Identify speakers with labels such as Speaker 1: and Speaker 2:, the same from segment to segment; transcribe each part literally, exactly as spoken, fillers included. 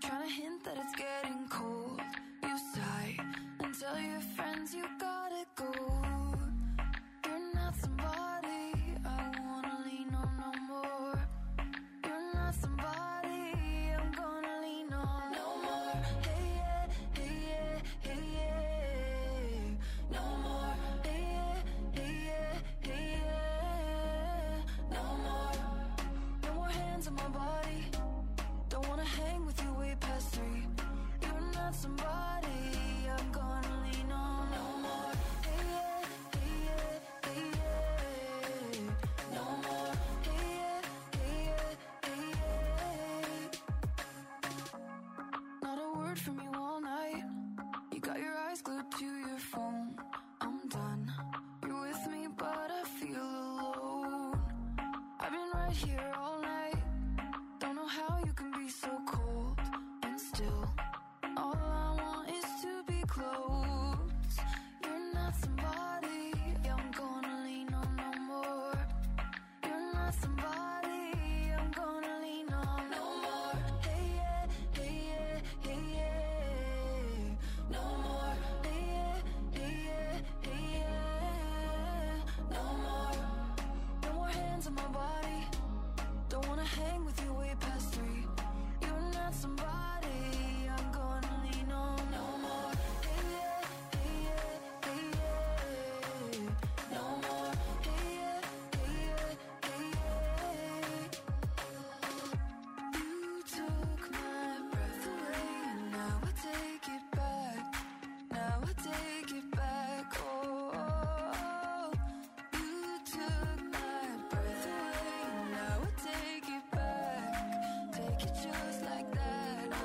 Speaker 1: trying to hint that it's getting cold. You sigh and tell your friends you gotta go. You're not somebody I wanna lean on no more. You're not somebody I'm gonna lean on no more. Hey yeah, hey yeah, hey yeah. No more. Hey yeah, hey yeah, hey yeah. No more. No more hands on my body. Don't wanna hang with you way past three. You're not somebody I'm gonna lean on no more. Hey yeah, hey yeah, hey yeah. No more. Hey yeah, hey yeah, hey yeah. Not a word from you all night. You got your eyes glued to your phone. I'm done. You're with me, but I feel alone. I've been right here all night. Don't know how you can be so cold and still. All I want is to be close. You're not somebody I'm gonna lean on no more. You're not somebody I'm gonna lean on no more. Hey yeah, hey yeah, hey yeah. No more. Hey yeah, hey yeah, hey yeah. No more. No more hands on my body. Don't wanna hang with you way past three. You're not somebody I'm gonna lean on no more. Hey yeah, hey yeah, hey yeah. No more. Hey yeah, hey yeah, hey yeah. You took my breath away and now I take it back. Now I take it back. Oh, you took my breath away and now I take it back. Take it just like that. Ah,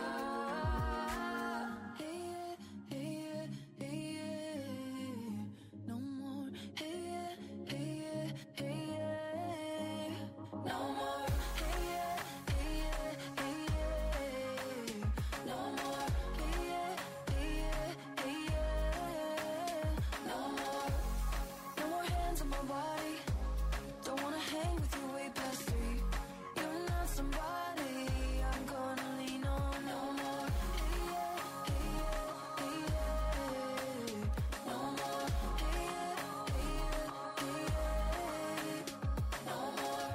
Speaker 1: hey yeah, hey yeah, hey yeah. No more. Hey yeah, hey yeah, hey yeah. No more. Hey yeah, hey yeah, hey yeah. No more. Hey yeah, hey yeah, hey yeah. No more. No more hands on my body. Don't wanna hang with you way past three. You're not somebody I'm gonna lean on no more. Hey yeah, hey yeah, hey yeah. No more. Hey yeah, hey yeah, hey yeah. No more.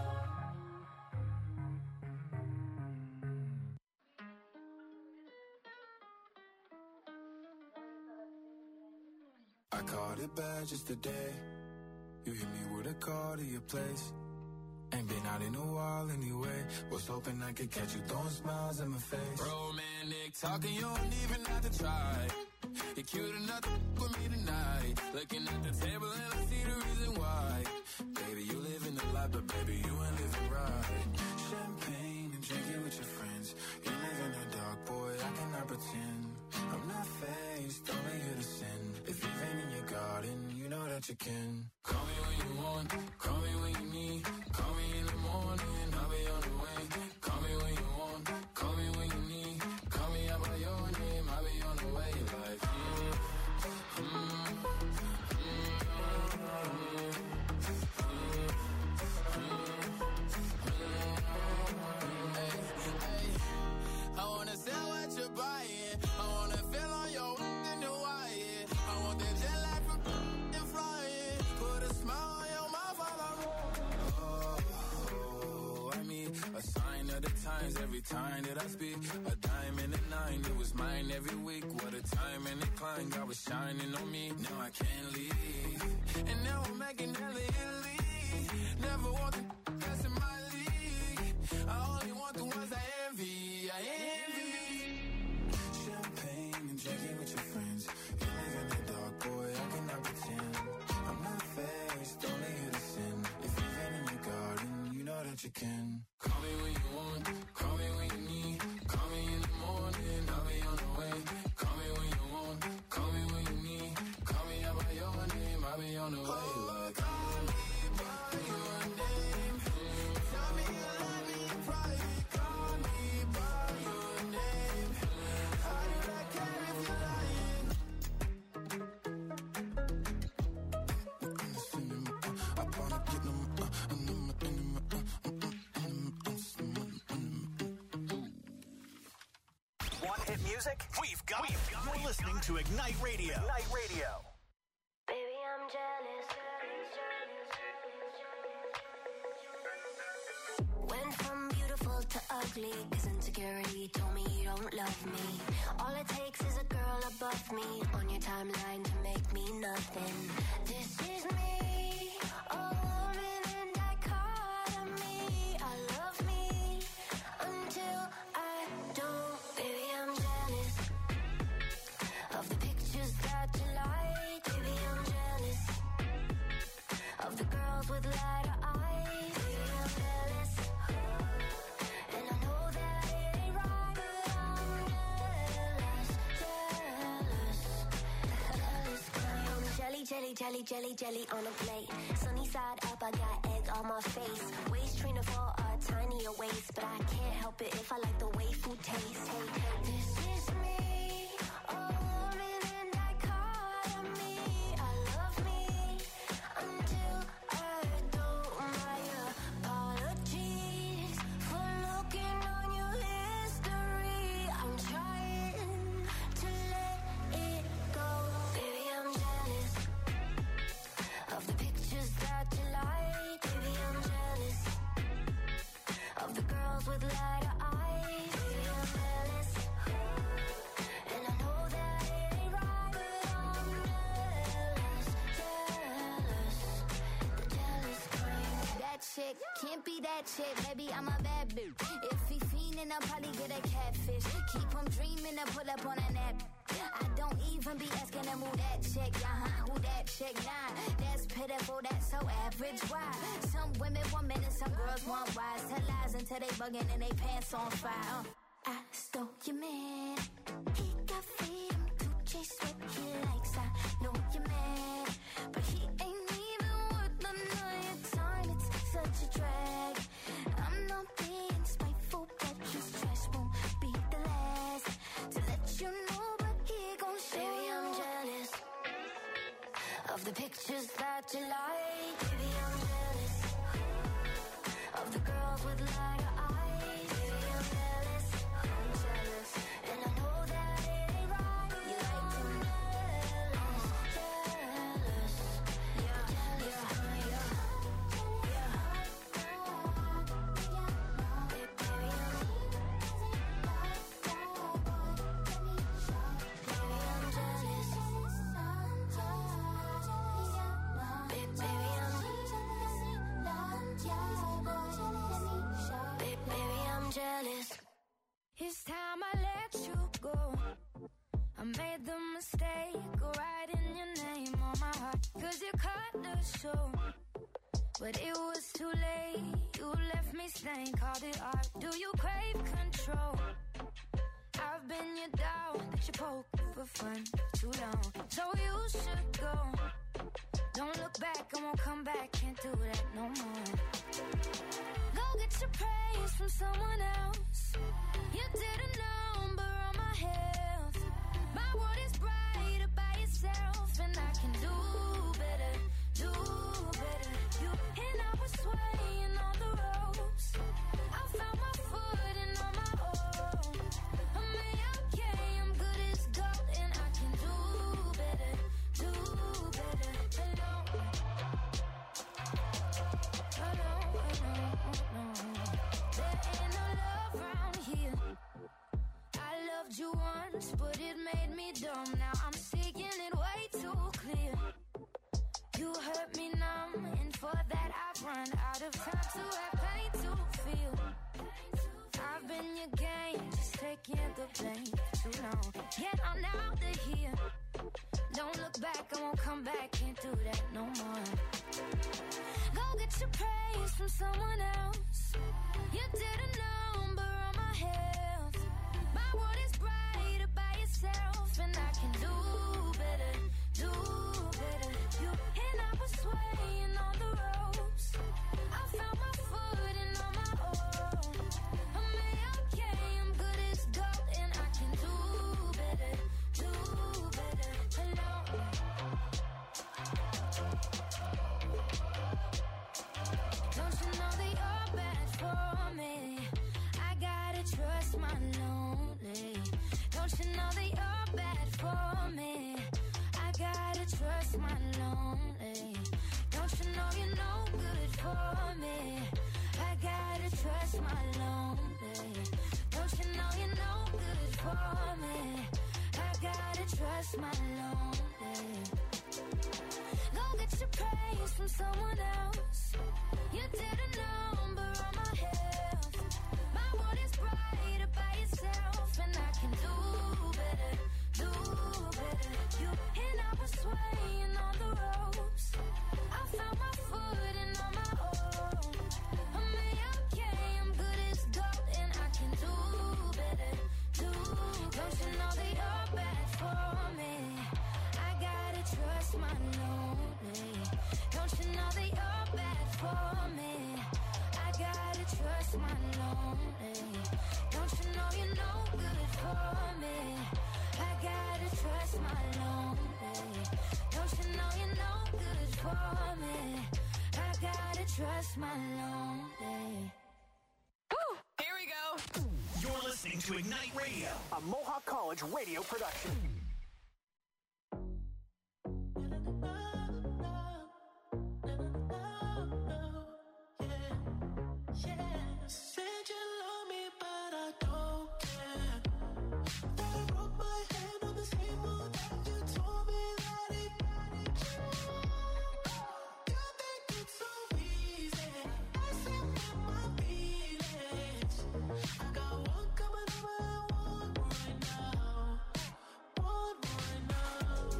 Speaker 2: I caught it bad just today. You hit me with a call to your place. Ain't been out in a while anyway. Was hoping I could catch you throwing smiles in my face.
Speaker 3: Romantic talking, you don't even have to try. You're cute enough to f- with me tonight. Looking at the table and I see the reason why. Baby, you live in the life, but baby, you ain't living right.
Speaker 2: Champagne and drinking with your friends. You live in the dark, boy, I cannot pretend. I'm not faced, only here to sin. If you've been in your garden, you know that you can.
Speaker 3: Call me when you want, call me when you need. Call me in the morning, I'll be on the way. Call me when you want, call me when you need. Call me out by your name, I'll be on the way. Like, mm, mm, mm, mm, hey, hey. I wanna sell what you're buying. I wanna feel on your in the wire. I want that jet lag from and flying. Put a smile on your mouth while I roll.
Speaker 2: Oh, I mean, a sign of the times every time that I speak. A dime and a nine, it was mine every week. What a time and a climb, God was shining on me. Now I can't leave.
Speaker 3: And now I'm making hella Italy. Never want the best in my league. I only want the ones I envy. I envy.
Speaker 2: Champagne and drinking with your friends. You live in the dark, boy, I cannot pretend. I'm not faced, only here to sin. If you've been in your garden, you know that you can.
Speaker 3: Call me when you want, call me when you need. Call me in the morning, I'll be on the way. Call me when you want, call me when you need. Call me out by your name, I'll be on the way. Like, call me by your name. Tell me you love me in private. Call me
Speaker 4: want hit music? We've got it. You're listening to Ignite Radio. Ignite Radio.
Speaker 5: Baby, I'm jealous. Went from beautiful to ugly, cause insecurity told me you don't love me. All it takes is a girl above me on your timeline to make me nothing. This is me, a woman in dichotomy. I love me until I don't. Baby, I'm jealous of the pictures that you like. Baby, I'm jealous of the girls with lighter eyes. Baby, I'm jealous, and I know that it ain't right, but I'm jealous, jealous, jealous. I'm jelly, jelly, jelly, jelly, jelly on a plate. Sunny side up, I got egg on my face. Waist trainer for a tinier waist, but I can't help it if I like the way food tastes. Hey, hey, this is me, a woman in dichotomy. I love me until I don't. My apologies for looking on your history. I'm trying to let it go. Baby, I'm jealous of the pictures that you like. Baby, I'm jealous of the girls with lighter eyes. Baby, I'm jealous, and I know that it ain't right, but I'm jealous, jealous, the jealous kind.
Speaker 6: That chick can't be that chick, baby, I'm a bad bitch. If he fiendin', I'll probably get a catfish. Keep him dreamin' to pull up on a nap. I don't even be asking him who that chick, uh-huh, who that chick, nah. That's pitiful, that's so average, why? Some women want men and some girls want wise. Tell lies until they buggin' and they pants on fire. uh. I stole your man, he got freedom to chase what he likes. I know you're mad, but he ain't even worth none of your time. It's such a drag. I'm not being spiteful, but his trash won't be the last to let you know, but he gon' show.
Speaker 5: Baby, I'm jealous of the pictures that you like. Baby, I'm jealous of the girls with lighter eyes. Baby, I'm jealous, I'm jealous, and I know that it ain't right. You like to jealous, jealous, yeah, jealous, yeah, yeah. Baby, baby, I'm baby, I'm jealous. Baby, baby, I'm baby, baby, I'm jealous.
Speaker 6: It's time I let you go. I made the mistake of writing your name on my heart, cause you cut the show. But it was too late, you left me stained, called it art. Do you crave control? I've been your dog that you poke for fun for too long. So you should go. Don't look back, I won't come back, can't do that no more. Go get your praise from someone else. You did a number on my health. My world is brighter by yourself, and I can do better, do better. You and I were swaying on the ropes. I found my footing on my own. I'm A-okay, I'm good as gold, and I can do better, do better. Hello, hello, hello, hello. There ain't no love around here. I loved you once, but it made me dumb. Now I'm seeking it way too clear. You hurt me numb, and for that I've run out of time to have pain to feel. I've been your game, just taking the blame for too long. Yet I'm out of here. Don't look back, I won't come back, can't do that no more. Go get your praise from someone else. You did a number on my health. My world is brighter by yourself, and I can do better, do better. You and I were swaying on the ropes. I found my footing on my own. I'm A-okay, I'm good as gold, and I can do better, do better. Hello. Don't you know that you're bad for me? I gotta trust my trust my lonely. Don't you know you're no good for me? I gotta trust my lonely. Don't you know you're no good for me? I gotta trust my lonely. Go get your praise from someone else. You did a number on my health. My world is brighter by itself, and I can do better, do better. You and I were swaying on the ropes. I found my footing on my own. I'm okay, I'm good as gold, and I can do better, do better. Don't you know that you're bad for me? I gotta trust my lonely. Don't you know that you're bad for me? I gotta trust my lonely. Don't you know you're no good for me? I gotta trust my lonely. Don't you know you're no good for me? I gotta trust my lonely.
Speaker 4: Woo! Here we go. You're listening to Ignite Radio, a Mohawk College radio production.
Speaker 7: Said you love me, but I don't care. That I broke my hand on the same moon that you told me that it. You think it's so easy, messing with my feelings. I got one coming over and one right now, one right now.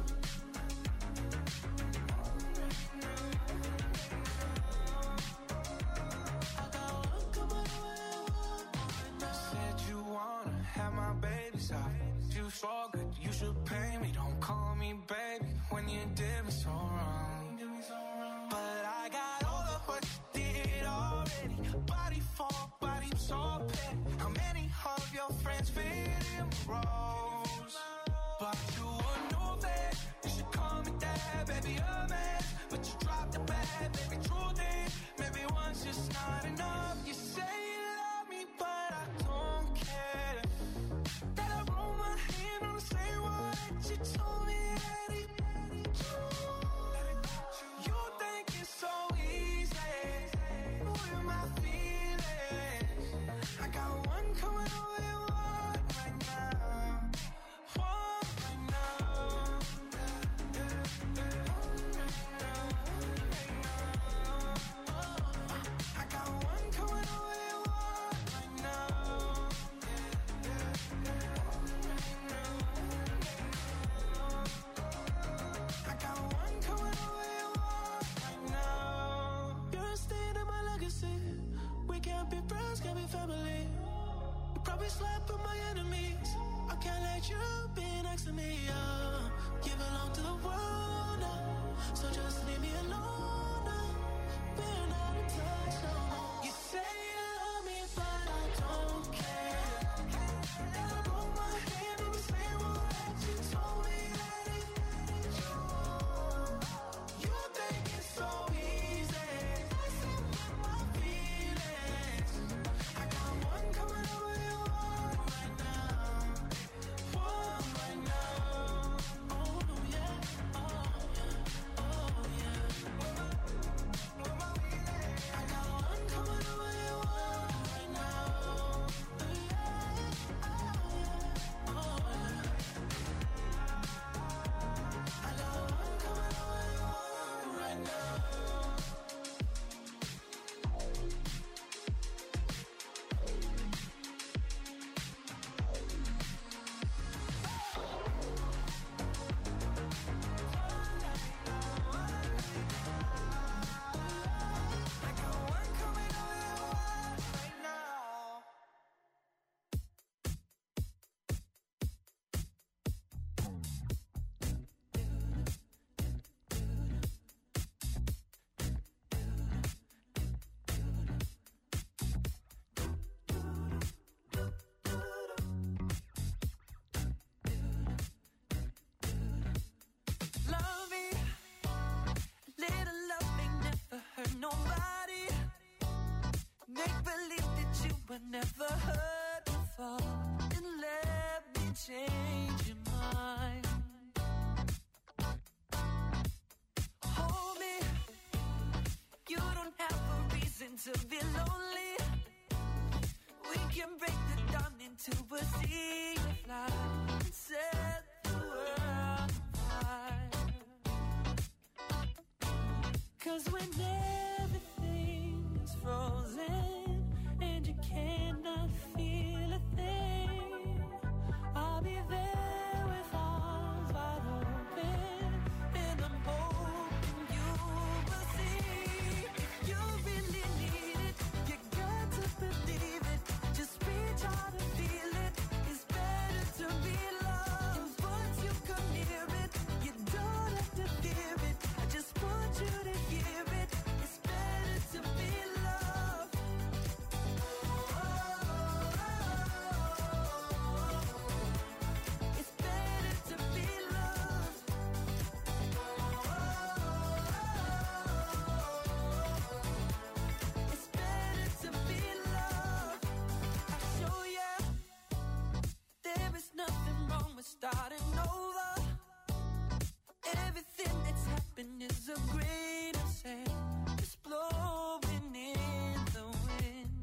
Speaker 7: I got one coming over and one right now.
Speaker 3: Said you wanna have my babies off. You so good, you should pay me. Don't call me baby when you did me so wrong. But I got all of what you did already. Body for body, so petty. How many of your friends fit in the roles? But you would know that you should call me dad, baby, a man. But you dropped the bag, baby, truth is, maybe one's just not enough. You say you love me, but I don't care. That I roll my hand on the same one that you told me that it. You think it's so easy with my feelings. I got one coming over and one right now, one right now. I got one coming over and one right now. I got one coming over and one right now.
Speaker 7: You're a stain in my legacy. We can't be friends, can't be family. You probably slept with my enemies. I can't let you be next to me. Uh, you belong to the world now, so just leave me alone now. We're not in touch no more. You say you love me, but I don't care. And I broke my hand on the same one that you told me that it. You think it's so easy, messing with my feelings. I got one coming over and one right now, one right now. Oh yeah, oh yeah, oh yeah. I got one coming over and one right now. Yeah, oh yeah, oh yeah. I got one coming over and one right now. I got one coming over and one right now. Loving, a little loving never hurt nobody. Make believe that you were never hurt before, and let me change your mind.
Speaker 8: to be lonely. We can break the dawn into a sea of light and set the world afire. 'Cause when everything is frozen and you cannot feel a thing, I'll be there with arms wide open, and I'm hoping you will see. If you really need it, you got to believe it. Just reach out and feel it. It's better to be loved. And once you come near it, you don't have to fear it. I just want you to hear it. It's better to be loved. It's better to be loved. It's better to be loved. I'll show ya. There is nothing wrong with starting over. Everything that's happened is a grain of sand just blowing in the wind.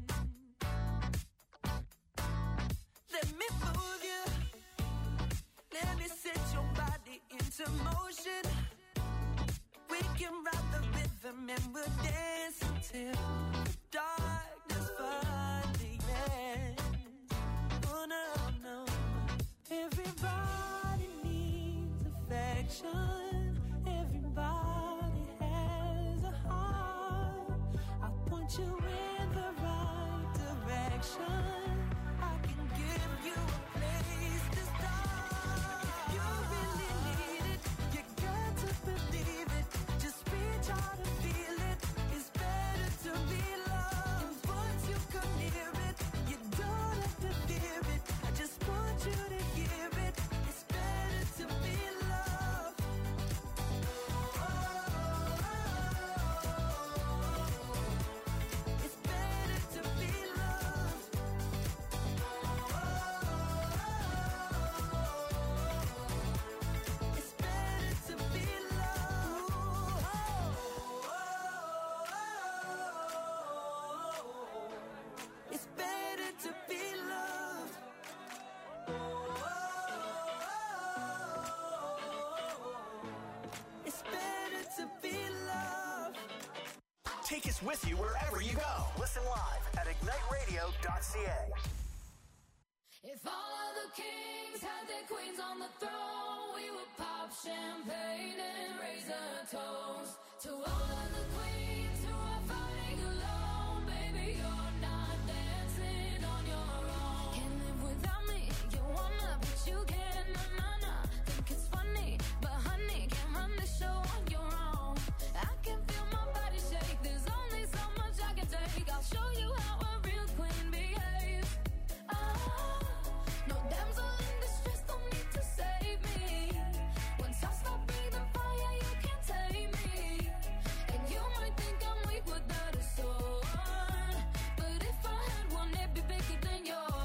Speaker 8: Let me move you. Let me set your body into motion. We can ride the rhythm and we'll dance until the darkness finally ends. Oh no, no. Everybody needs affection. Everybody has a heart. I'll point you in the right direction. I can give you a place to start. If you really need it, you got to believe it. Just reach out and feel it. It's better to be loved. And once you come near it, you don't have to fear it. I just want you to hear it. It's better to be loved. It's better to be loved. It's better to be loved. It's better to be loved. It's better to be loved.
Speaker 4: Take us with you wherever you go. Listen live at ignite radio dot c a.
Speaker 6: If all of the kings had their queens on the throne, we would pop champagne and raise a toast to all of the queens who are fighting alone. Baby, you're not dancing on your own. Can't live without me, you wanna, but you can't. Na na na, think it's funny, but honey, can't run the show on your own. I can feel my body shake. There's only so much I can take. I'll show you how a real queen behaves. Ah, no damsel in distress, don't need to save me. Once I stop breathing fire, you can't tame me. And you might think I'm weak without a sword, but if I had one, it'd be bigger than yours.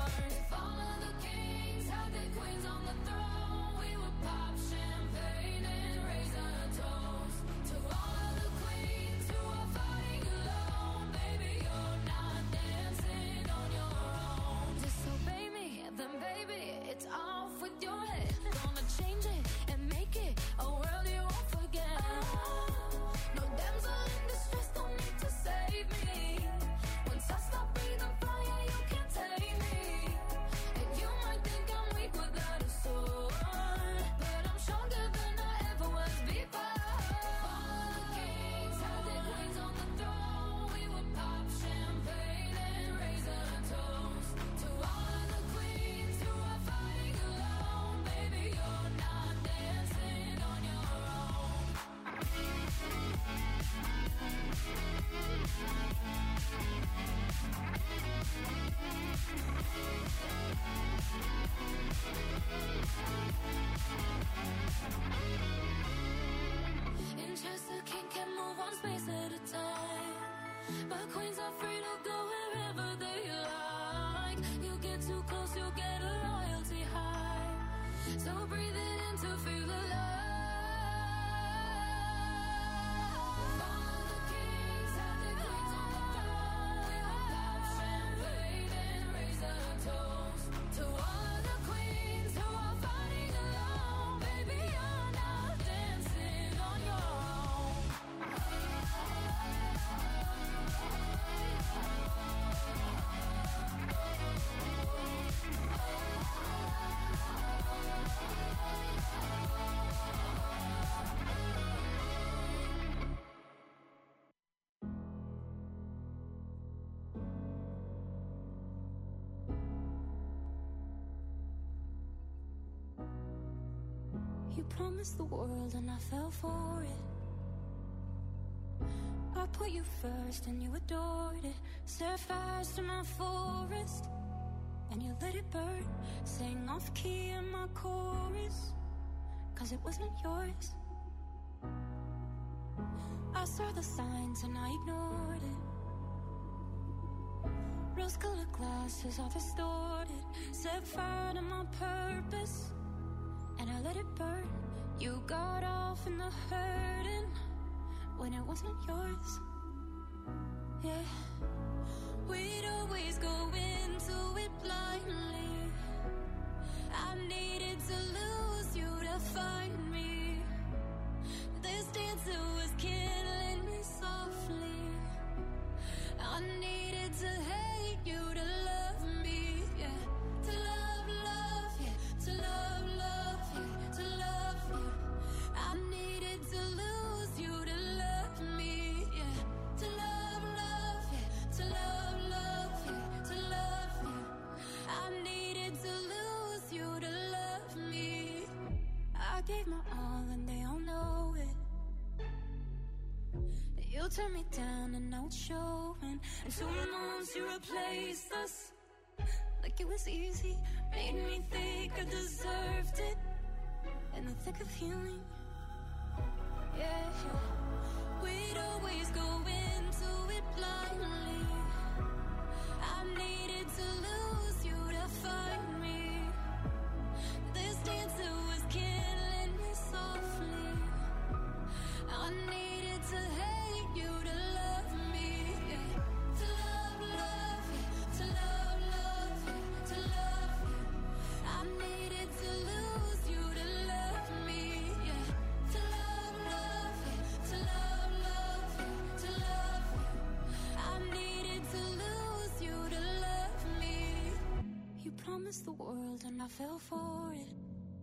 Speaker 6: You promised the world and I fell for it. I put you first and you adored it. Set fires to my forest and you let it burn. Sang off key in my chorus, cause it wasn't yours. I saw the signs and I ignored it. Rose-colored glasses are distorted. Set fire to my purpose and I let it burn. You got off in the hurting when it wasn't yours. Yeah, we'd always go into it blindly. I needed to lose you to find me. This dancer was killing me softly. I needed to hate you to love me, yeah. To love, love, yeah. To love, love, yeah. To love you. I needed to lose you to love me, yeah. To love, love, yeah. To love, love, yeah. To love you. I needed to lose you to love me. I gave my all and they all know it. You turned me down and now it's showing. And two months you replaced us like it was easy. Made me think I deserved it in the thick of healing. Yeah, we'd always go into it blindly. I needed to lose you to find me. This dancer was killing me softly. I needed to hate you to love me, yeah. To love, love, yeah. To love, love, yeah. To love you. I needed to lose you to love me, yeah. To love, love, yeah. To love, love, yeah. To love you. I needed to lose you to love me. You promised the world and I fell for it.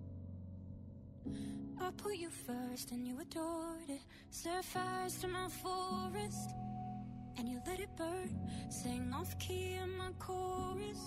Speaker 6: I put you first and you adored it. Set fires to my forest and you let it burn. Sang off key in my chorus.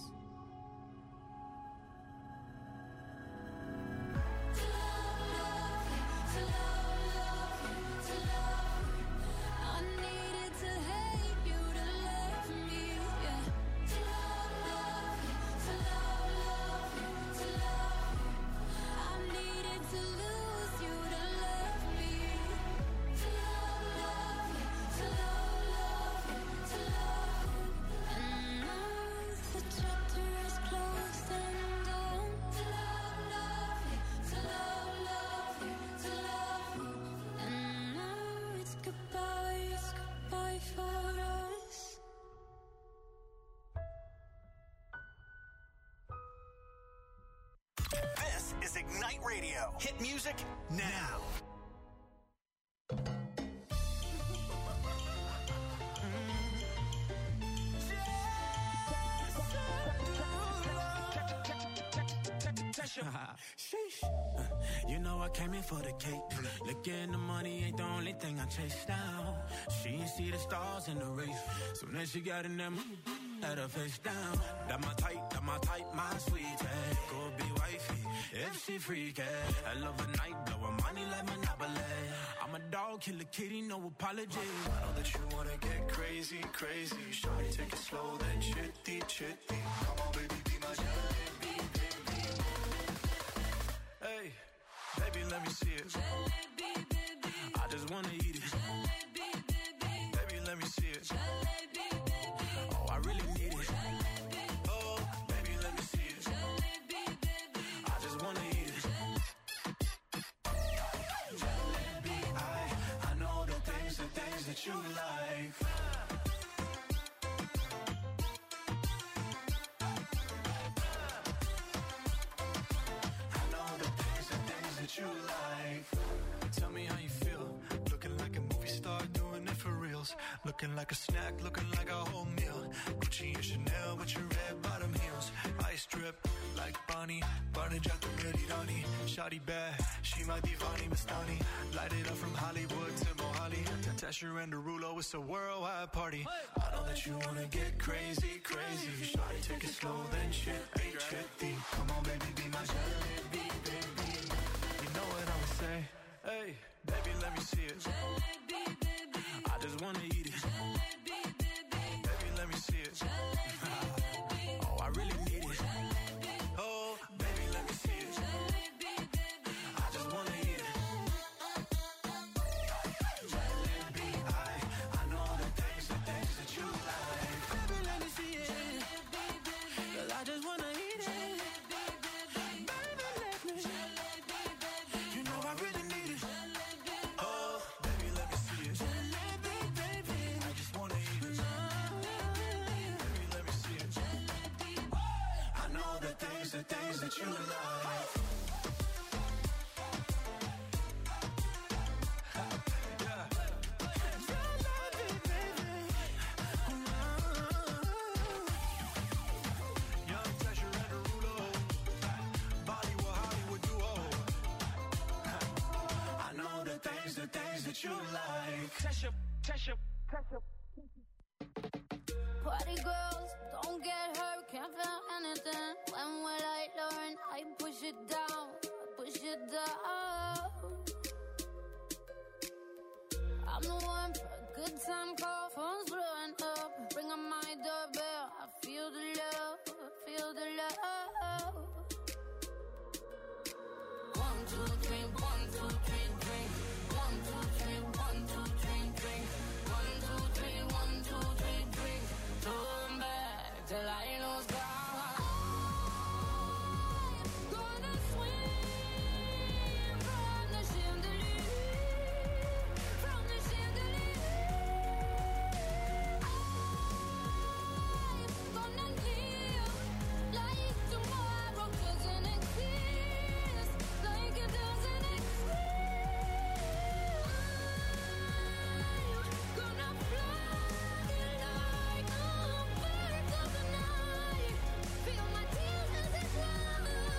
Speaker 6: To love, love, yeah. To love, love, yeah. To love you. I needed to hate you to love me, yeah. To love, love, yeah. To love, love, yeah. To love you. I needed to lose you to love me. To love, love, yeah. To love, love, yeah. To love you. And now the chapter is closed and done. To love, love, yeah. To love, love, yeah. To love you. And now it's goodbye, it's goodbye for us.
Speaker 4: This is Ignite Radio. Hit music now.
Speaker 7: Sheesh. Uh, You know I came in for the cake. Looking the money ain't the only thing I chase down. She ain't see the stars in the race. So then she got in them, had her face down. That my type, that my type, my sweetie. Go be wifey, if she freaky. I love a night, blow her money like Monopoly. I'm a dog, kill a kitty, no apology.
Speaker 9: I know that you wanna get crazy, crazy. Shawty, take it slow, then chitty, chitty. Come on, baby, be my jalebi, baby.
Speaker 7: Hey, baby, let me see it.
Speaker 6: Jalebi, baby.
Speaker 7: I just wanna eat it.
Speaker 6: Jalebi, baby.
Speaker 7: Baby, let me see it.
Speaker 6: Jalebi, baby.
Speaker 7: Oh, I really need it.
Speaker 6: Jalebi,
Speaker 7: Oh, baby, let me see it.
Speaker 6: jalebi, baby.
Speaker 7: I just wanna eat it.
Speaker 9: Jalebi, I, I know the things, the things that you like. I know the things, the things that you like.
Speaker 7: Tell me how you feel.
Speaker 9: Looking like a movie star, doing it for reals. Looking like a snack, looking like a whole meal. Gucci and Chanel with your red bottom heels. Ice drip like Bonnie, Barney Jack Ready Donnie. Shawty bad, she my divani Mastani. Light it up from Hollywood to Mohali. Tesher and Derulo, it's a worldwide party. I know that you wanna get crazy, crazy. Shawty, take it slow, then shitty, shitty. Come on, baby, be my jalebi, baby. You know what I'm the things, the things that you like. You like Tesha, Tesha, Tesha.
Speaker 6: Party girls, don't get hurt, can't feel anything. When will I learn? I push it down, push it down. I'm the one for a good time call, phone's blowing up. Ring on my doorbell, I feel the love, I feel the love. One, two, three, one, two, three, drink. One, two, three, one, two, three, drink. One, two, three, one, two, three, drink. Turn back till I lose God. I'm gonna swim from the chandelier, from the chandelier. I'm gonna live like tomorrow doesn't exist, like it doesn't exist. Gonna fly like a bird of the night. Feel my tears as they fly.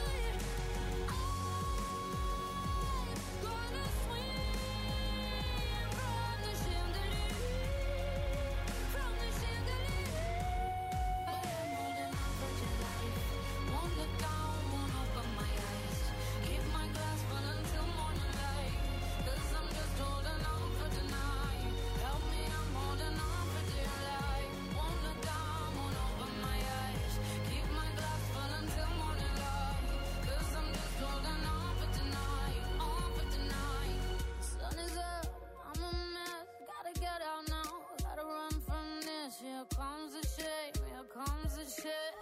Speaker 6: I'm gonna swim from the chandelier, from the chandelier. I'm holding on for dear life. Won't look down, won't open my eyes. Keep my glass full until morning light. 'Cause I'm just holding on for tonight. Help me, I'm holding on for dear life. Won't look down, won't open my eyes. Keep my glass full until morning light. 'Cause I'm just holding on for tonight, on for tonight. Sun is up, I'm a mess. Gotta get out now, gotta run from this. Here comes the shame, here comes the shame.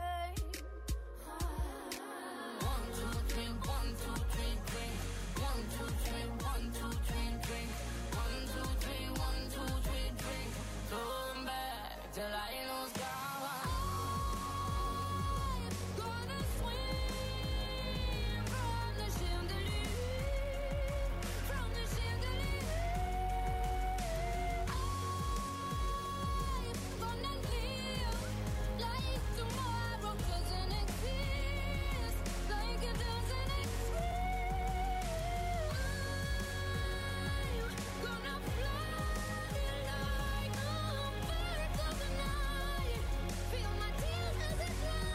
Speaker 6: One, two, three, one, two, three, drink. One, two, three, one, two, three, drink. One, two, three, one, two, three, drink. Turn back till I lose God. I'm gonna swim from the chandelier, from the chandelier. I'm gonna live like tomorrow doesn't exist, like it doesn't exist. I'm gonna fly like a bird of the night. Feel my tears as they fly.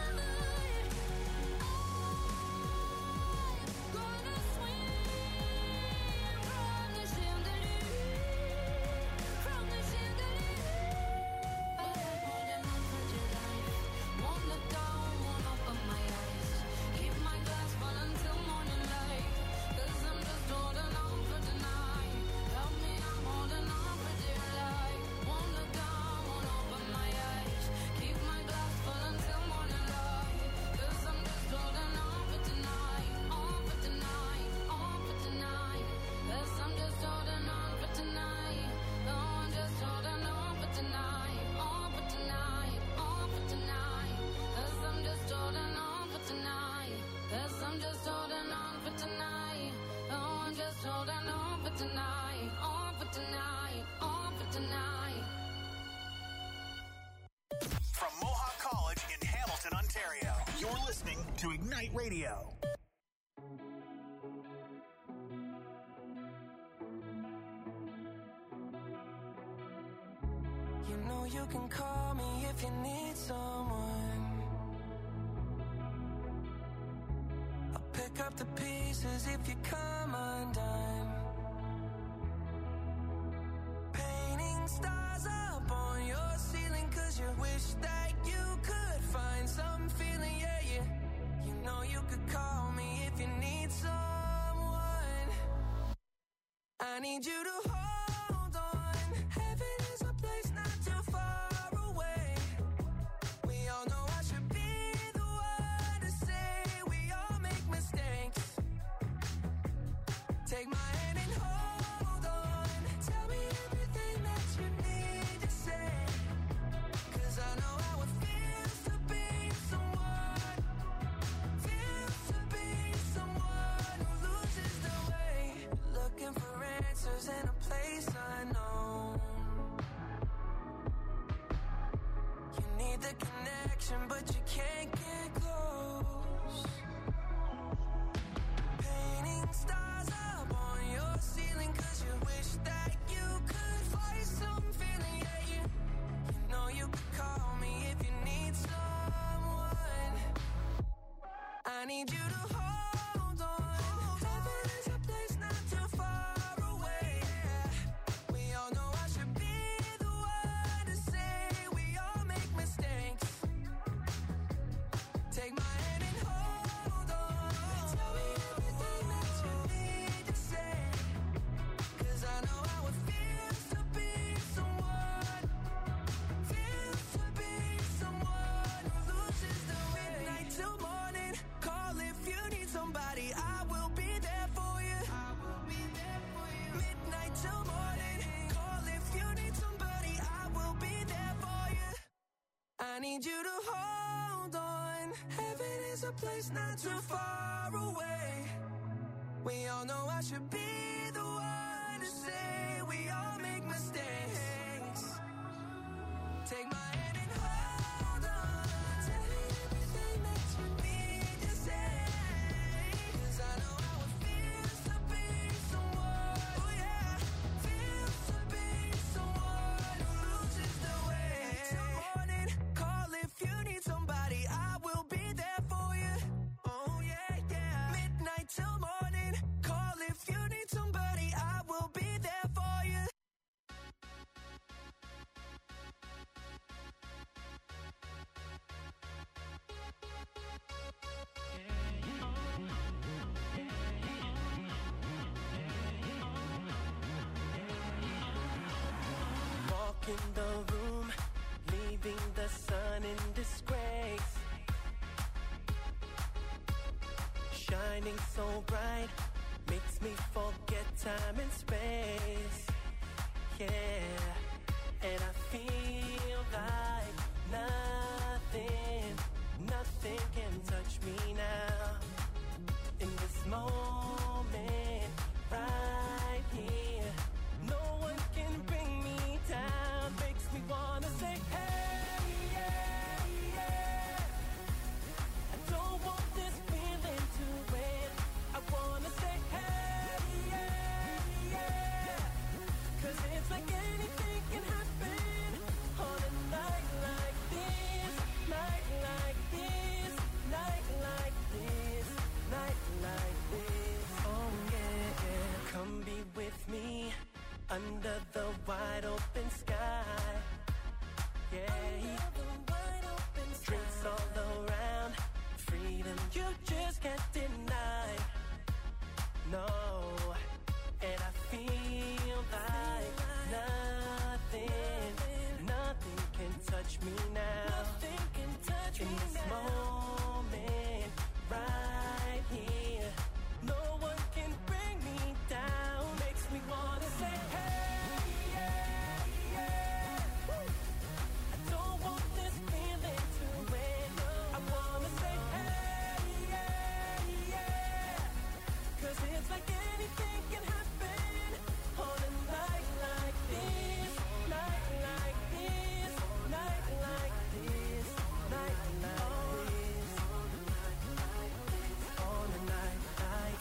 Speaker 6: I'm gonna swim from the chandelier, from the chandelier. I'm holding on for dear life. Won't look down, won't open my eyes. Keep my glass full until morning light. 'Cause I'm just holding on for tonight. Help me, I'm holding on for dear life. Won't look down, won't open my eyes. Keep my glass full until morning light. 'Cause I'm just holding on for tonight, on for tonight, on for tonight. 'Cause I'm just holding on for tonight. Oh, I'm just holding on for tonight, on for tonight, on for tonight. 'Cause I'm just holding on for tonight. 'Cause I'm just holding on for tonight. Oh, I'm just holding on for tonight, on for tonight, on for tonight.
Speaker 4: From Mohawk College in Hamilton, Ontario, you're listening to Ignite Radio.
Speaker 7: You know you can call me if you need someone. I'll pick up the pieces if you come undone. Painting stars up on your ceiling 'cause you wish that you could find some feeling, yeah, yeah. You know you could call me if you need someone. I need you to hold on. Heaven is a place not too far away. We all know I should be the one to say we all make mistakes. Take my hand and hold on. Tell me everything that you need to say. 'Cause I know how it feels to be someone
Speaker 10: somebody, I will be there for you. I will be there for you. Midnight till morning. Call if you need somebody, I will be there for you. I need you to hold on. Heaven is a place not too far away. We all know I should be the one to say we all make mistakes. Take my hand and hold on. Tell me everything that you need to say. 'Cause I know how it feels to be someone, oh yeah, feels to be someone who loses the way. Till morning, call if you need somebody, I will be there for you. Oh yeah, yeah. Midnight till morning, call if you need somebody, I will be there for you.
Speaker 11: Walk in the room, leaving the sun in disgrace. Shining so bright, makes me forget time and space. Yeah, and I feel like nothing, nothing can touch me now. In this moment, right here, no one can bring me down. Makes me wanna say, hey, yeah, yeah. I don't want this feeling to end. I wanna say, hey, yeah, yeah. 'Cause it's like anything can happen on a night like this, night like this, night like this, night like this. Oh yeah, yeah. Come be with me under the wide open sky. Yeah, drinks all around, freedom you just can't deny. No, and I feel like nothing, nothing can touch me now. Nothing can touch me now. In this moment, right here, no one can bring me down. Makes me wanna say, hey, yeah, yeah. I don't want this feeling to end. I wanna say, hey, yeah, yeah. 'Cause it's like anything can happen on a night like this, night like this, night like this, night like this, on a night like,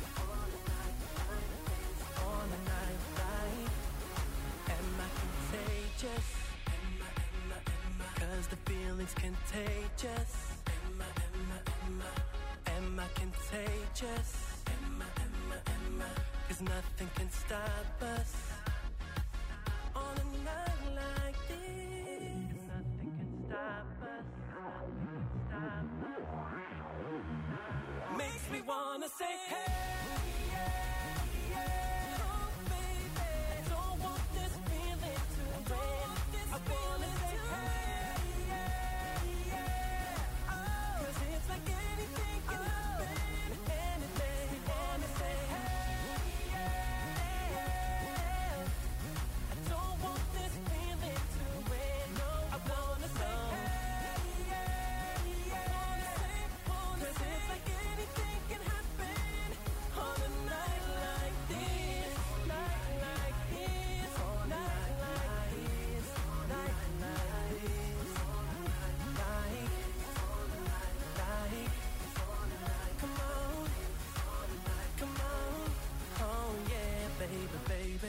Speaker 11: on a night like. Am I contagious? Am I, am I, am I? 'Cause the feeling's contagious. Am I, am I, am I? Am I contagious? Am I, am I, am I? 'Cause nothing can stop us on a night like this. Nothing can stop us. Nothing can stop us. Makes me wanna say, hey, yeah, yeah. Oh, baby, I don't want this feeling to end. I wanna say, hey, yeah, yeah. Oh, 'cause it's like anything can happen. And it makes me wanna say, hey, yeah, yeah. I don't want this feeling to end. No, I wanna say, hey, yeah, yeah. 'Cause it's like anything can happen on a night like this, night like this, night like this, night like this, night, night. Come on, come on, oh yeah, baby, baby.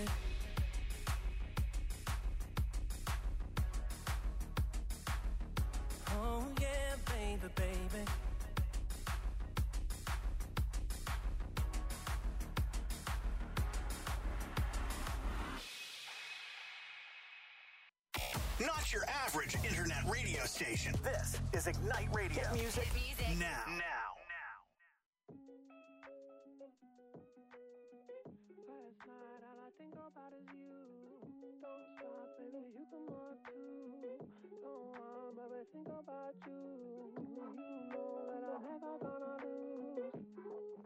Speaker 11: Oh yeah, baby, baby.
Speaker 4: Not your average internet radio station. This is Ignite Radio. Hit music, music. now. Now.
Speaker 8: Last night, all I think about is you. Don't stop, baby, you come on too. Don't want, baby, think about you. You know that I never gonna lose.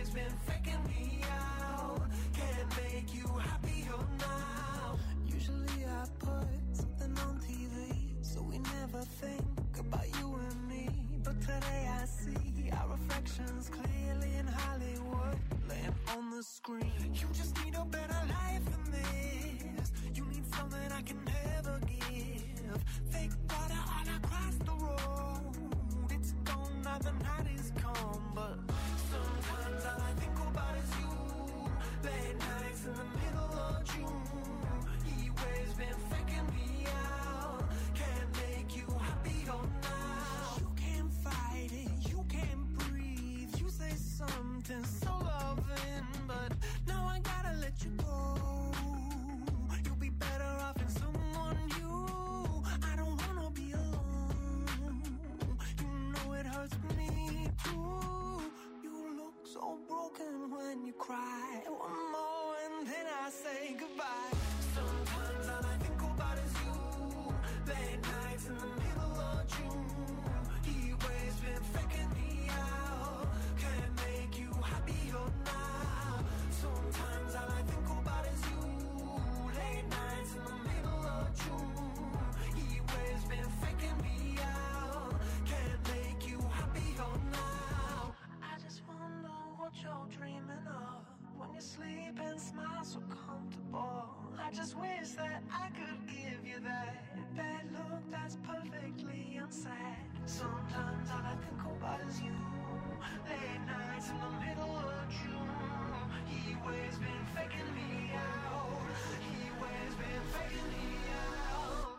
Speaker 10: been faking me out. Can't make you happier now. Usually I put something on T V, so we never think about you and me. But today I see our reflections clearly in Hollywood, laying on the screen. You just need a better life than this. You need something I can never give. Fake water all across the road. It's gone now, the night is come. But sometimes all I think about is you. Late nights in the middle of June. He waves been faking me out. Can't make you happier now. You can't fight it, you can't breathe. You say something so loving, but now I gotta let you go. You'll be better off in someone new. I don't wanna be alone. You know it hurts me too. You look so broken when you cry. One more and then I say goodbye. Sometimes all I think about is you. Late nights in the middle of June. He waves been faking me out. Can't make you happier now. Sometimes all I think about is you. Late nights in the middle of June. He waves been faking me out. Can't make you happier now. I just wonder what you're dreaming of when you sleep and smile so comfortable. I just wish that I could give you that bad look that's perfectly unsaid. Sometimes all I think about is you. Late nights in the middle of June. He waves been faking me out. He waves been faking me out.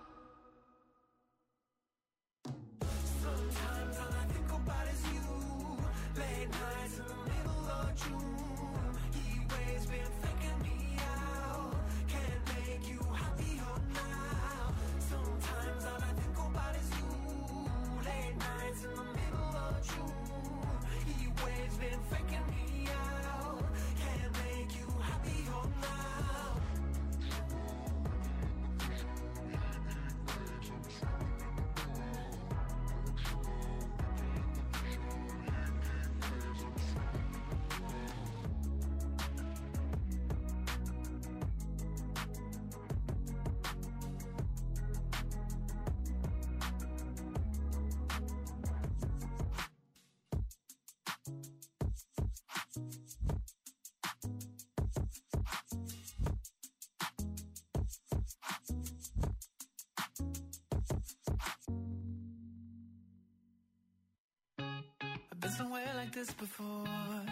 Speaker 10: Sometimes all I think about is you. Late nights in the middle of June. He waves been faking me out. Can't make you happier now. Sometimes all I think about is you. Late nights in the middle of June. He waves been faking me out. Can't make you happier now. I've been somewhere like this before.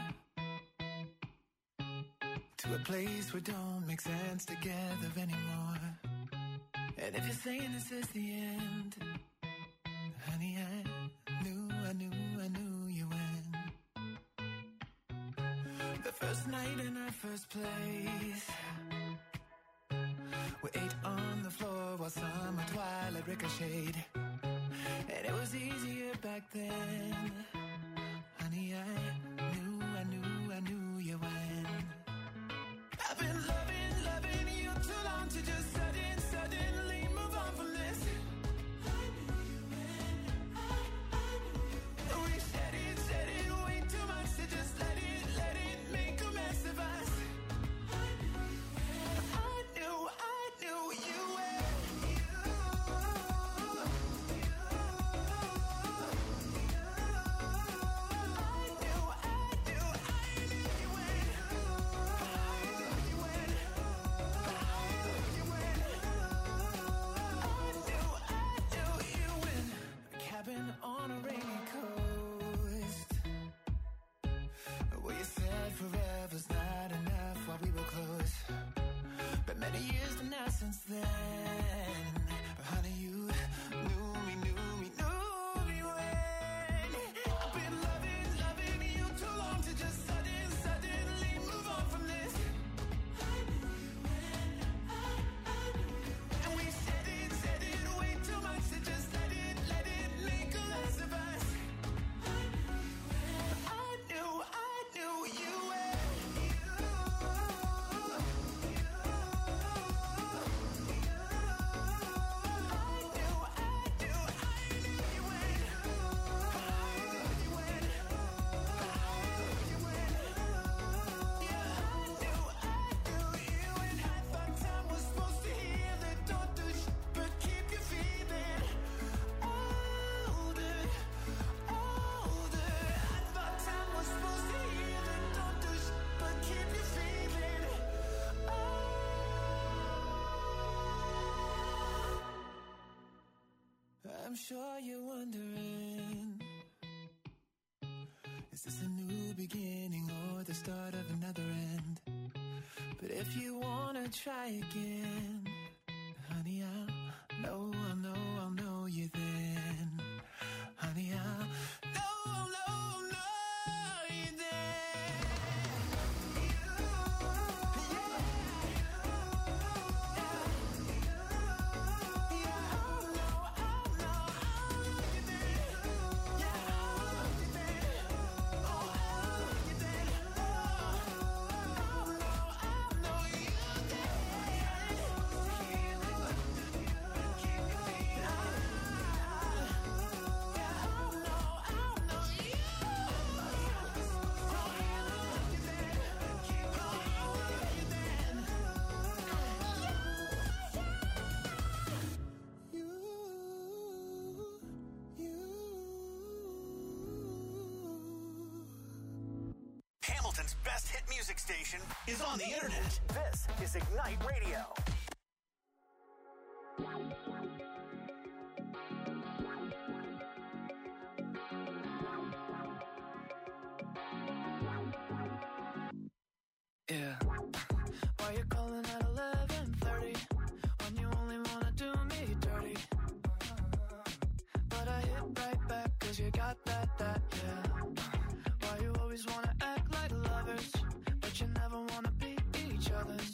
Speaker 10: To a place where don't make sense together anymore. And if you're saying this is the end, honey, I knew, I knew, I knew you win. The first night in our first place, we ate on the floor while summer twilight ricocheted. And it was easier back then. Honey, I knew, I knew, I knew you win. I've been loving, loving you too long to just sudden, suddenly move on from this. I knew you win. I, I knew you win. We said it, said it way too much to just let it, let it make a mess of us. I knew you win. I knew, I knew you win.
Speaker 7: I'm sure you're wondering, is this a new beginning or the start of another end? But if you wanna try again, honey, I'll know, I'll know, I'll know you then. Honey, I'll know, I'll know, I'll know you then.
Speaker 4: Hamilton's best hit music station is on the internet. This is Ignite Radio.
Speaker 7: Yeah. Why you calling at eleven thirty when you only wanna do me dirty? But I hit right back cause you got that, that, yeah. Why you always wanna act like lovers, but you never wanna be each other's?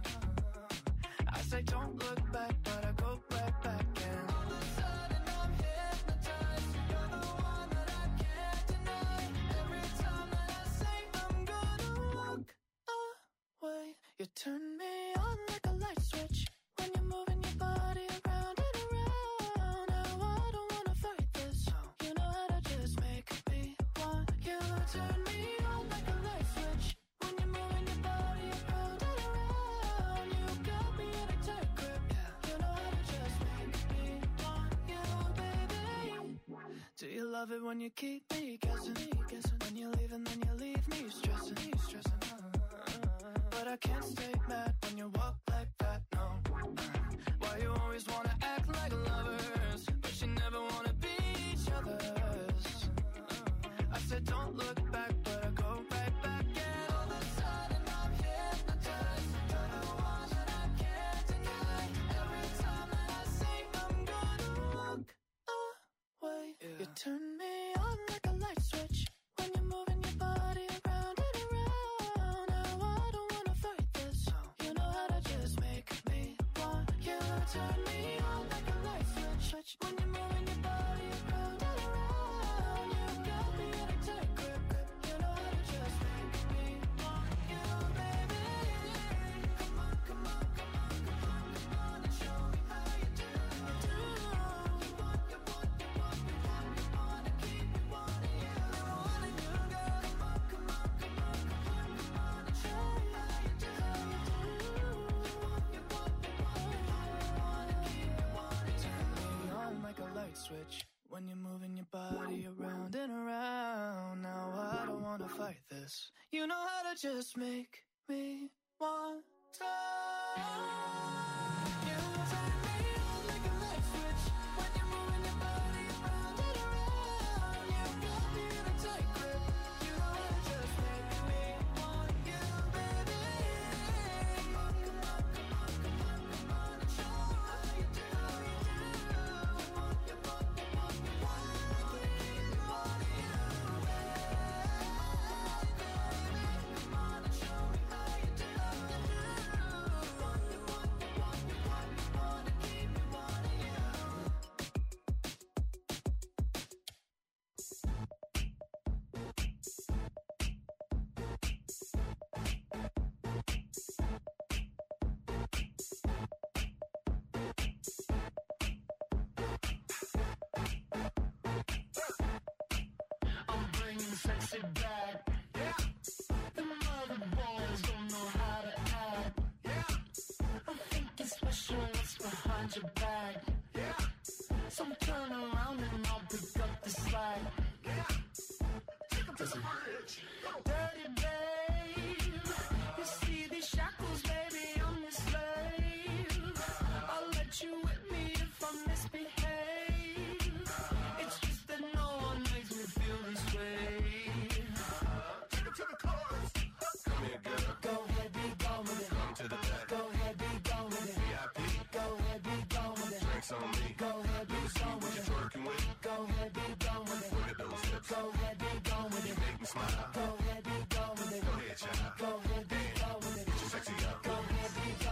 Speaker 7: I say don't look back, but I go right back and all of a sudden I'm hypnotized. You're the one that I can't deny. Every time that I say I'm gonna walk away, you turn me on like a light switch when you're moving your body around and around. Now I don't wanna fight this, you know how to just make me want you. Turn me on like a light switch when you're moving your body around and around. You got me in a tight grip, you know how to just make me want you, baby. Do you love it when you keep me guessing? When you leave and then you leave me stressing, stressing. But I can't stay mad when you walk like that, no. Why you always wanna act like lovers, but you never wanna be each other's? I said don't look back, but I go right back and all of a sudden I'm hypnotized. You're the one that I can't deny. Every time that I say I'm gonna walk away, you turn me on like a light switch when you're moving your body around and around. Now I don't wanna fight this, you know how to just make me want you. Turn me on like a light switch when you're moving your body around and around. You got me in a tight grip, you know how to just make me want you, baby. Come on, come on, come on, come on, come on and show me how you do. You want, you want, you want, you want, you want to keep me wanting you, wanting you, girl. Come on, come on, come on, come on, come on and show me how you do. You want, you want, you want, you want, you want to keep me wanting you. Turn me on like a light switch when you're moving your body around and around. Now I don't wanna fight this, you know how to just make me want to. You turn me on like a light switch when you're moving your body around and around. You got me in a tight grip, you know how to just make me want you, baby. Come on, come on, come on, come on, come on and show me how you do. You want, you want, you want, you want, you want to keep me wanting you, baby. Come on and show me how you do. You want, you want, you want, you want, you want to keep me wanting you.
Speaker 12: I'm bringing sexy back. Yeah. The mother boys don't know how to act. Yeah. I'm thinking special what's behind your back. Yeah. So turn around and I'll pick up the slack. Yeah. Take up this bridge. Dirty babe. You see these shackles, baby, I'm your slave. I'll let you whip me if I misbehave.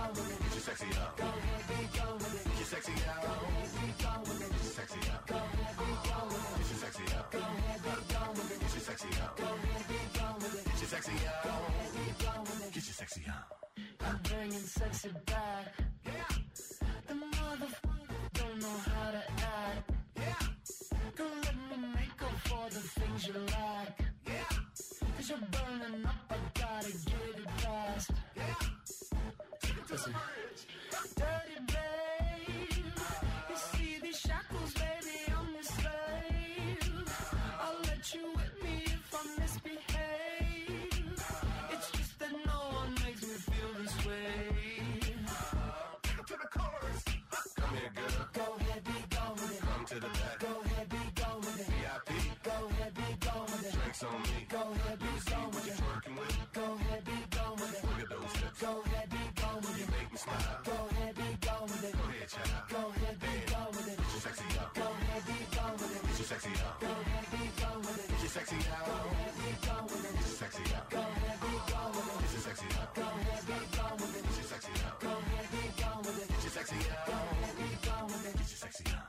Speaker 3: gone with it. Get your sexy out. Go ahead, be gone with it. Get your sexy out. Go ahead, be gone with it. Get your sexy out. Go ahead, be gone with it. Get your sexy out. Go ahead, be gone with it. Get your sexy out. Go ahead, be gone with it. Get your sexy out. Go ahead, be gone with it. Get your sexy out.
Speaker 12: I'm bringing sexy back. Yeah. The motherfucker don't know how to act. Yeah. Don't let me make up for the things you lack. Yeah. Cause you're burning up, I gotta get it fast. Yeah. Listen. Dirty babe, you see these shackles, baby, I'm your slave. I'll let you whip me if I misbehave. It's just that no one makes me feel this way.
Speaker 3: Take it to the chorus. Come here, girl.
Speaker 12: Go ahead, be gone with it.
Speaker 3: Come to the back.
Speaker 12: Go ahead, be gone with it.
Speaker 3: V I P.
Speaker 12: Go ahead, be gone with it.
Speaker 3: Drinks on me.
Speaker 12: Go ahead, be gone with
Speaker 3: What you
Speaker 12: it.
Speaker 3: twerking with?
Speaker 12: Go ahead, be gone with it.
Speaker 3: Look at those hips.
Speaker 12: Go ahead, be gone with
Speaker 3: You
Speaker 12: it.
Speaker 3: make me smile.
Speaker 12: Go ahead, be gone with it.
Speaker 3: Go ahead, child.
Speaker 12: Go ahead, be gone with it.
Speaker 3: Get your sexy out.
Speaker 12: Go ahead, be gone with it.
Speaker 3: Get your sexy out.
Speaker 12: Go ahead, be gone with it.
Speaker 3: Get your sexy out.
Speaker 12: Go ahead, be gone with it.
Speaker 3: Get your sexy out.
Speaker 12: Go ahead, be gone with it.
Speaker 3: Get your sexy out.
Speaker 12: Go ahead, be gone with it.
Speaker 3: Get your sexy out.
Speaker 12: Go ahead, be gone with it.
Speaker 3: Get your sexy out.
Speaker 12: Go ahead, be gone with it.
Speaker 3: Get your sexy out.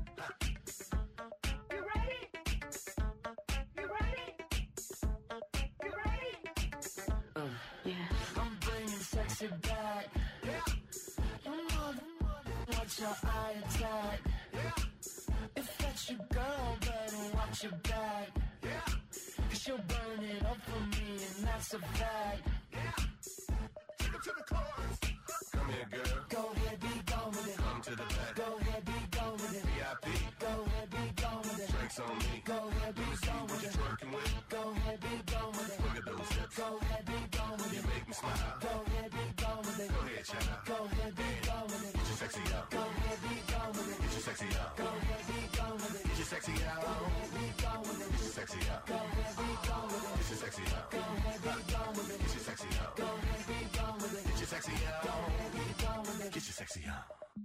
Speaker 12: You ready? You ready? You ready? Uh, yeah. I'm bringing sexy back. Yeah. You mother, watch your eye attack. Yeah. If that's your girl, better watch your back. Yeah. Cause she'll burn it up for me, and that's a fact.
Speaker 3: Yeah. Take it to the chorus. Come here, girl.
Speaker 12: Go ahead, be gone with it.
Speaker 3: Come to the back.
Speaker 12: Go ahead, be gone with it.
Speaker 3: V I P.
Speaker 12: Go ahead, be gone with it.
Speaker 3: Drinks on me.
Speaker 12: Go ahead, be gone
Speaker 3: What
Speaker 12: with
Speaker 3: you
Speaker 12: it.
Speaker 3: twerking with?
Speaker 12: Go ahead, be gone with it.
Speaker 3: Look at those hips.
Speaker 12: Go ahead, be gone with
Speaker 3: You
Speaker 12: it.
Speaker 3: make me smile.
Speaker 12: Go ahead, be gone with it.
Speaker 3: Go ahead, child.
Speaker 12: Go ahead, be gone with it.
Speaker 3: Get your sexy out.
Speaker 12: Go ahead, be gone with it.
Speaker 3: Get your sexy out.
Speaker 12: Go ahead, be gone with it.
Speaker 3: Get your sexy out.
Speaker 12: Go ahead, be gone with it.
Speaker 3: Get your sexy out.
Speaker 12: Go ahead, be gone with it.
Speaker 3: Get your sexy out.
Speaker 12: Go ahead, be gone with it.
Speaker 3: Get your sexy out.
Speaker 12: Go ahead, be gone with it.
Speaker 3: Get your sexy out.
Speaker 12: Go ahead, be gone with it.
Speaker 3: Get your sexy out.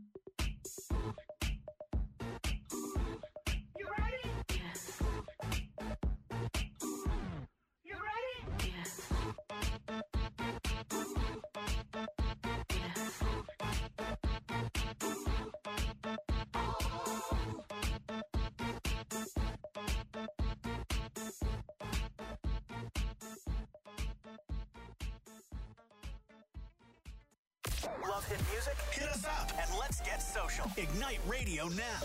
Speaker 12: You ready? Yes. You ready? Yes.
Speaker 4: Love hit music? Hit us up and let's get social. Ignite Radio now.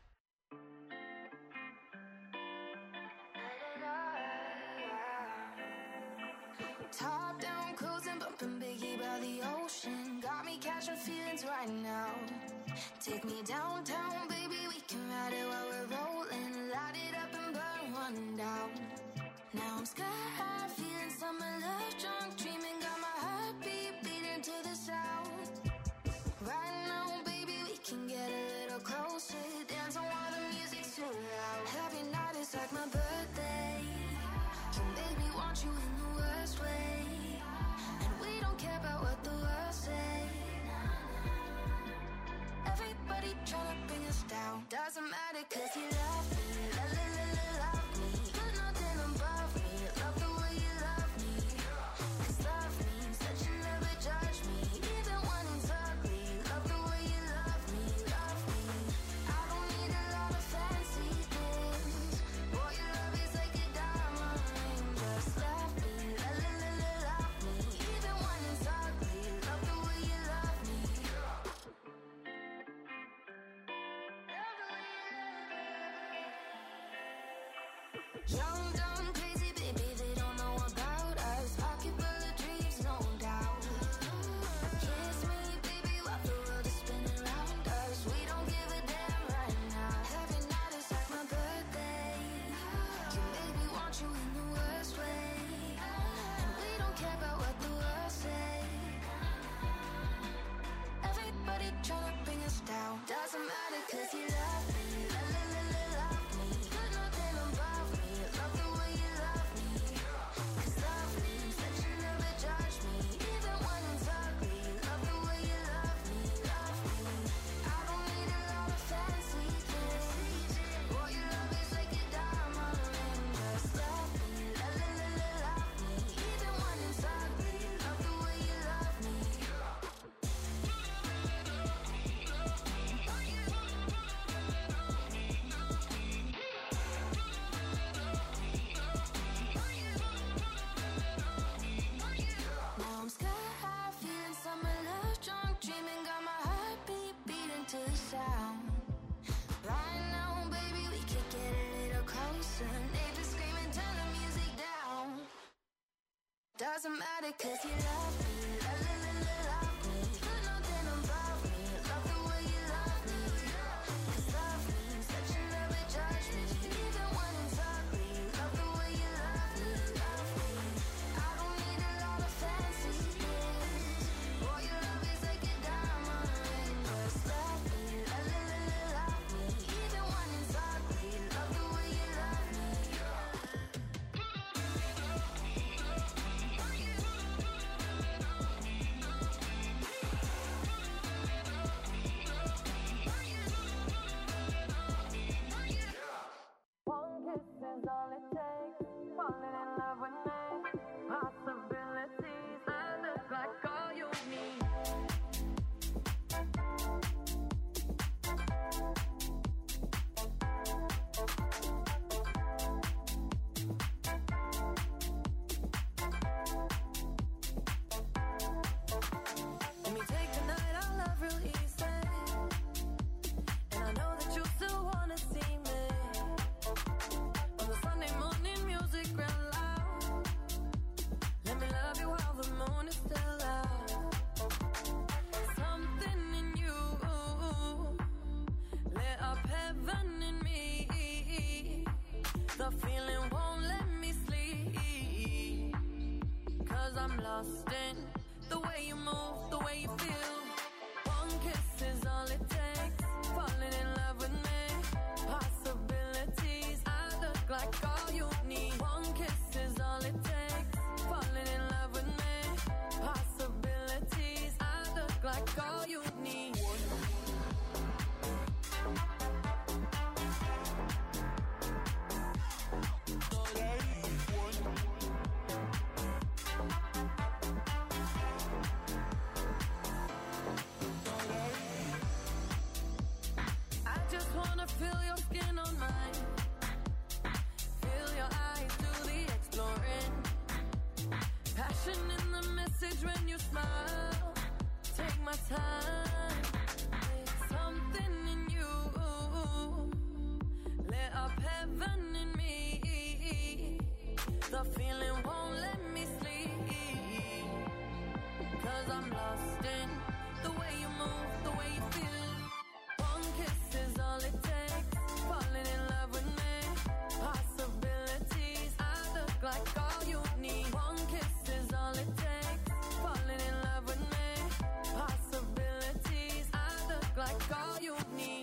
Speaker 1: Top down, cruising, bumping Biggie by the ocean. Got me catching feelings right now. Take me downtown, baby, we can ride it while we're rolling. Light it up and burn one down. Now I'm sky high, feeling summer love, drunk, dreaming, got my heartbeat beating to the sound. Right now, baby, we can get a little closer. Dance on while the music's too loud. Every night is like my birthday. You make me want you in the worst way. And we don't care about what the world say. Everybody tryna bring us down. Doesn't matter cause you love me. La la la la love me. Put nothing above me. Love the way you love me. Cause love means that you never judge me. Even when it's ugly. Love the way you love me. Love me. I don't need a lot of fancy things. Boy, your love is like a diamond ring. Just love me. La la la la love me. Even when it's ugly. Love the way you love me. Young, dumb, crazy, baby, they don't know about us. Pocket full of dreams, no doubt. Kiss me, baby, while the world is spinning around us. We don't give a damn right now. Every night is like my birthday. You make me want you in the worst way. And we don't care about what the world say. Everybody tryna bring us down. Doesn't matter cause you love me. La la la la love me. Put nothing above me. Love the way you love
Speaker 6: it cause you love me. La la la la love me. You're nothing above me. Love the way you love me. Cause love means that you never judge me. Even when it's ugly. Love the way you love me. Love me. I don't need a lot of fancy things. Boy, your love is like a diamond ring. Just love me. La la la la love me. Even when it's ugly. Love the way you love me.
Speaker 11: One kiss is all it takes. Falling in love with me. Possibilities. I look like all you need. Let me take the night out love real easy. And I know that you still wanna see me. On the Sunday morning music real loud. Let me love you while the moon is still out. Something in you lit up heaven in me. The feeling won't let me sleep. Cause I'm lost in the way you move, the way you feel. One kiss is all it takes. Falling in love with me. Possibilities. I look like all you need. One kiss is all it takes. Falling in love with me. Possibilities. I look like all you need. I just wanna feel your skin on mine. Feel your eyes do the exploring. Passion in the message when you smile. Take my time. Something in you lit up heaven in me. The feeling won't let me sleep. Cause I'm lost in the way you move, the way you feel. One kiss is all it takes. Falling in love with me. Possibilities. I look like all you need. One kiss is all it takes. Falling in love with me. Possibilities. I look like all you need.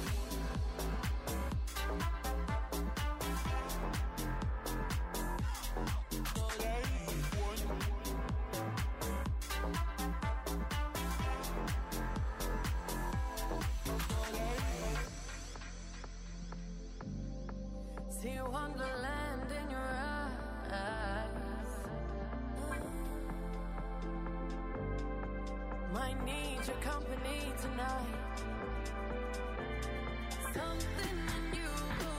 Speaker 11: See wonderland in your eyes. Might need your company tonight. Something in you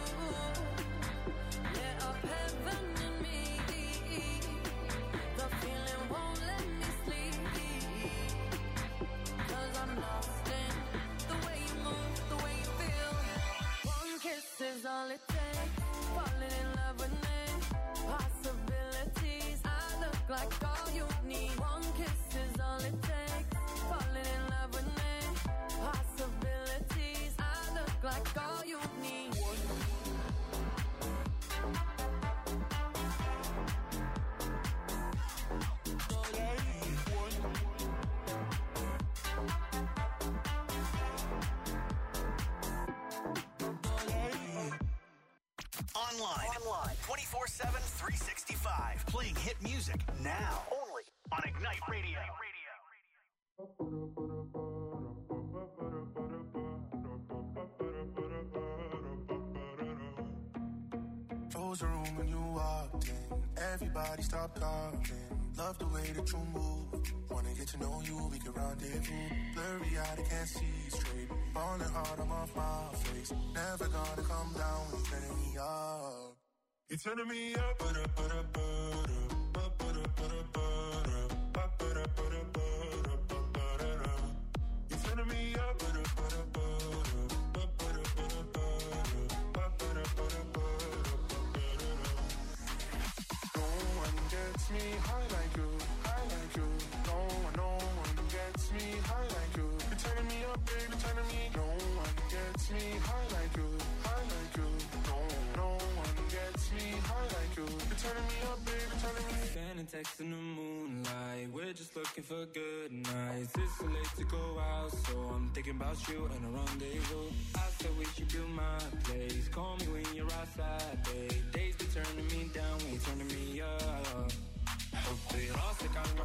Speaker 11: lit up heaven in me. The feeling won't let me sleep. Cause I'm lost in the way you move, the way you feel. One kiss is all it takes. Falling in love with me. Possibilities. I look like all you need. One kiss is all it takes. Falling in love with me. Possibilities. I look like all you need.
Speaker 4: Online. Online. twenty-four seven, three sixty-five. Playing hit music now. Only on Ignite Radio.
Speaker 13: Close the room when you walked in. Everybody stop talking. Love the way that you move. Wanna get to know you, we can rendezvous. Blurry eyed, I can't see straight. Falling hard, I'm off my face. Never gonna come down when you're turning me up. You're turning me up, but up, but up, but up, but up, but up, but up, but up, but up, but up. You're turning me up, but up, but up, but up, but up, but up, but up, but up. No one gets me high like you.
Speaker 3: text in the moonlight. We're just looking for good nights. It's too late to go out, so I'm thinking about you and a rendezvous. I said we should do my place. Call me when you're outside, babe. Days be turning me down, we turning me up. Hope they lost the kind of